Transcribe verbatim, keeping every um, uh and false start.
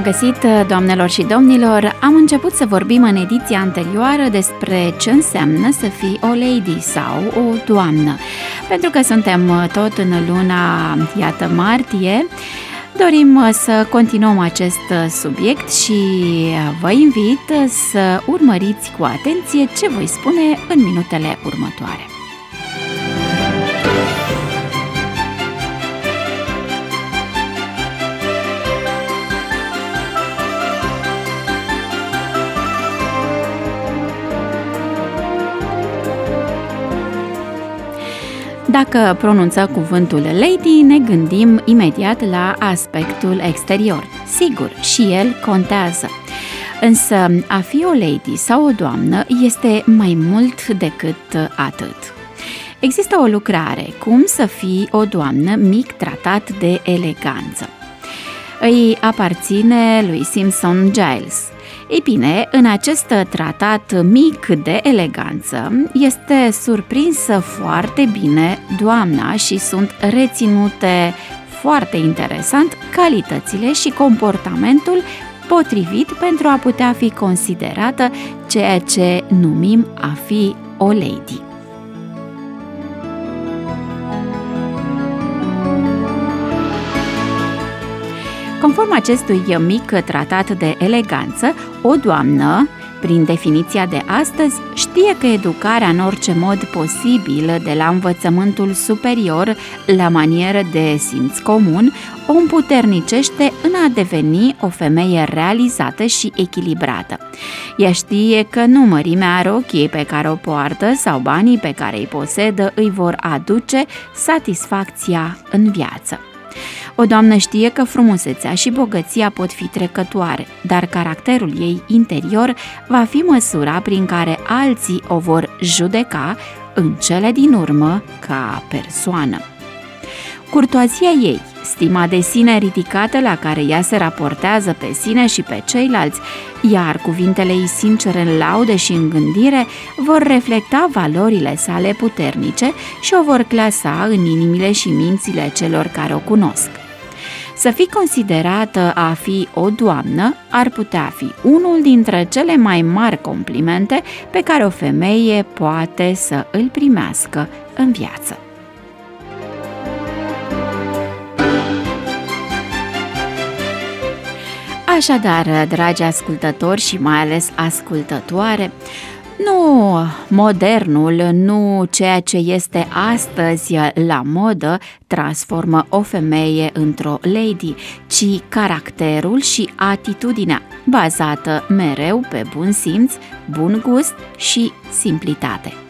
găsit, doamnelor și domnilor! Am început să vorbim în ediția anterioară despre ce înseamnă să fii o lady sau o doamnă. Pentru că suntem tot în luna, iată, martie, dorim să continuăm acest subiect și vă invit să urmăriți cu atenție ce voi spune în minutele următoare. Dacă pronunță cuvântul lady, ne gândim imediat la aspectul exterior. Sigur, și el contează. Însă, a fi o lady sau o doamnă este mai mult decât atât. Există o lucrare, cum să fii o doamnă, mic tratat de eleganță. Îi aparține lui Simpson Giles. Ei bine, în acest tratat mic de eleganță este surprinsă foarte bine doamna și sunt reținute foarte interesant calitățile și comportamentul potrivit pentru a putea fi considerată ceea ce numim a fi o lady. Conform acestui mic tratat de eleganță, o doamnă, prin definiția de astăzi, știe că educarea în orice mod posibil, de la învățământul superior la manieră de simț comun, o împuternicește în a deveni o femeie realizată și echilibrată. Ea știe că nu mărimea rochiei pe care o poartă sau banii pe care îi posedă îi vor aduce satisfacția în viață. O doamnă știe că frumusețea și bogăția pot fi trecătoare, dar caracterul ei interior va fi măsura prin care alții o vor judeca în cele din urmă ca persoană. Curtoazia ei, stima de sine ridicată la care ea se raportează pe sine și pe ceilalți, iar cuvintele ei sincere în laude și în gândire vor reflecta valorile sale puternice și o vor clasa în inimile și mințile celor care o cunosc. Să fii considerată a fi o doamnă ar putea fi unul dintre cele mai mari complimente pe care o femeie poate să îl primească în viață. Așadar, dragi ascultători și mai ales ascultătoare, nu modernul, nu ceea ce este astăzi la modă transformă o femeie într-o lady, ci caracterul și atitudinea, bazată mereu pe bun simț, bun gust și simplitate.